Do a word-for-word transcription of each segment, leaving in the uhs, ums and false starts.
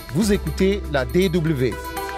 Vous écoutez la D W.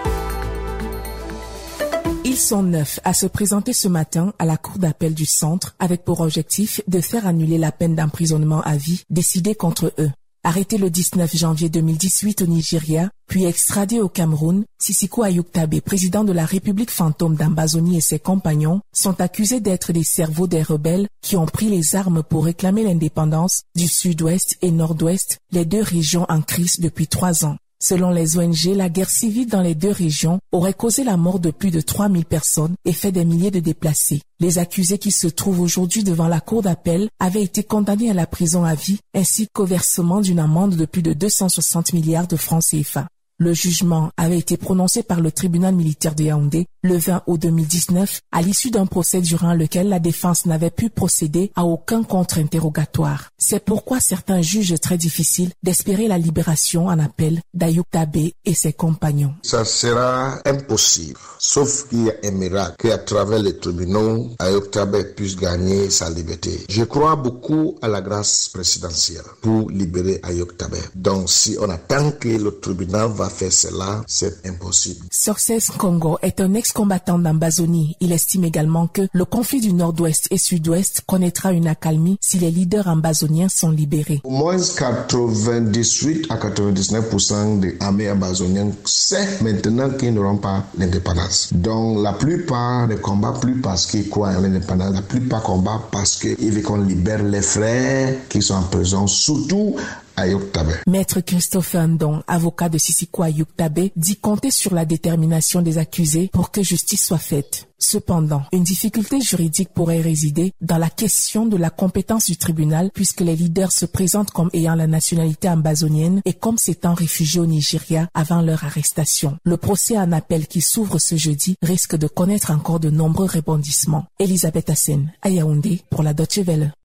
Ils sont neuf à se présenter ce matin à la cour d'appel du centre avec pour objectif de faire annuler la peine d'emprisonnement à vie décidée contre eux. Arrêté le dix-neuf janvier deux mille dix-huit au Nigeria, puis extradé au Cameroun, Sisiko Ayuk-Tabé, président de la République fantôme d'Ambazonie et ses compagnons, sont accusés d'être des cerveaux des rebelles qui ont pris les armes pour réclamer l'indépendance du sud-ouest et nord-ouest, les deux régions en crise depuis trois ans. Selon les O N G, la guerre civile dans les deux régions aurait causé la mort de plus de trois mille personnes et fait des milliers de déplacés. Les accusés qui se trouvent aujourd'hui devant la cour d'appel avaient été condamnés à la prison à vie ainsi qu'au versement d'une amende de plus de deux cent soixante milliards de francs C F A. Le jugement avait été prononcé par le tribunal militaire de Yaoundé le vingt août deux mille dix-neuf à l'issue d'un procès durant lequel la défense n'avait pu procéder à aucun contre-interrogatoire. C'est pourquoi certains jugent très difficile d'espérer la libération en appel d'Ayuk-Tabé et ses compagnons. Ça sera impossible, sauf qu'il y a un miracle qu'à travers les tribunaux, Ayuk-Tabé puisse gagner sa liberté. Je crois beaucoup à la grâce présidentielle pour libérer Ayuk-Tabé. Donc si on attend que le tribunal va faire cela, c'est impossible. Success Congo est un ex-combattant d'Ambazonie. Il estime également que le conflit du nord-ouest et sud-ouest connaîtra une accalmie si les leaders ambazoniens sont libérés. Au moins quatre-vingt-dix-huit à quatre-vingt-dix-neuf pour cent des armées ambazoniennes savent maintenant qu'ils n'auront pas l'indépendance. Donc la plupart ne combattent plus parce qu'ils croient en l'indépendance. La plupart combattent parce qu'ils veulent qu'on libère les frères qui sont en prison, surtout Ayuk-Tabé. Maître Christopher Ndong, avocat de Sisiko Ayuk-Tabé, dit compter sur la détermination des accusés pour que justice soit faite. Cependant, une difficulté juridique pourrait résider dans la question de la compétence du tribunal puisque les leaders se présentent comme ayant la nationalité ambazonienne et comme s'étant réfugiés au Nigeria avant leur arrestation. Le procès en appel qui s'ouvre ce jeudi risque de connaître encore de nombreux rebondissements. Elisabeth Hassen, à Yaoundé, pour la Deutsche Welle.